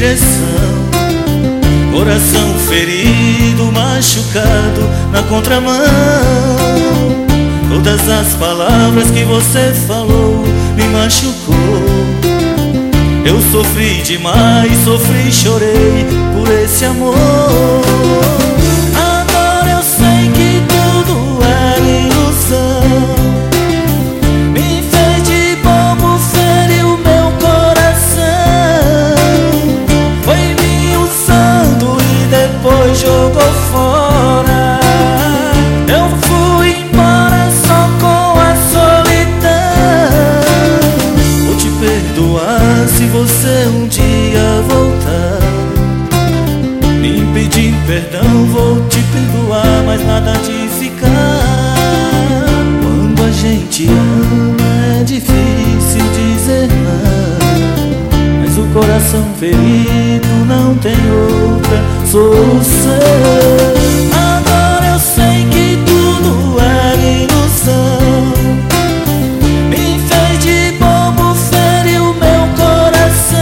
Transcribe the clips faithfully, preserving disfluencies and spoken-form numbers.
direção. Coração ferido, machucado na contramão. Todas as palavras que você falou me machucou. Eu sofri demais, sofri e chorei por esse amor. Agora eu sei que tudo era ilusão. Me fez de bobo, feriu meu coração. Foi me usando e depois jogou fora. Eu fui embora só com a solidão. Vou te perdoar se você um dia voltar me pedindo perdão. Vou te perdoar, mas nada de ficar. Quando a gente ama é difícil dizer não, mas o coração ferido não tem outra solução. Agora eu sei que tudo era ilusão. Me fez de bobo, feriu meu coração.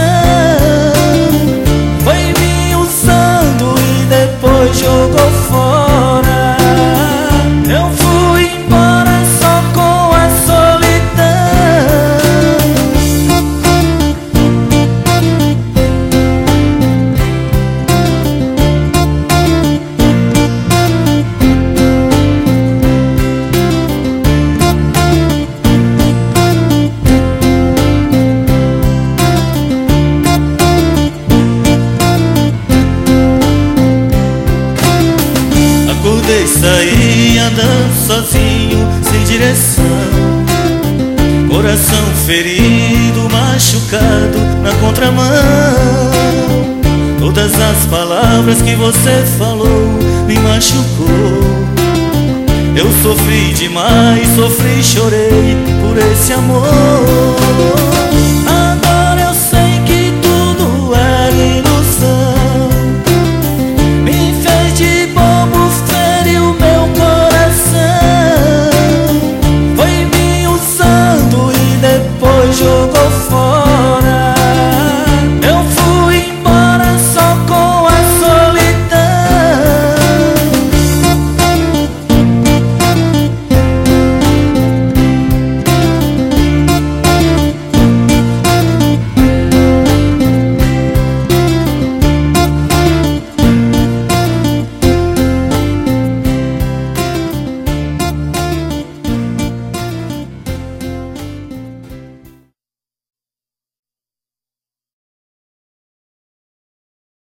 Foi me usando e depois jogou fora. Eu fui embora só com a solidão. Acordei, saí andando sozinho, sem direção. Coração ferido, machucado na contramão. Todas as palavras que você falou me machucou. Eu sofri demais, sofri e chorei por esse amor.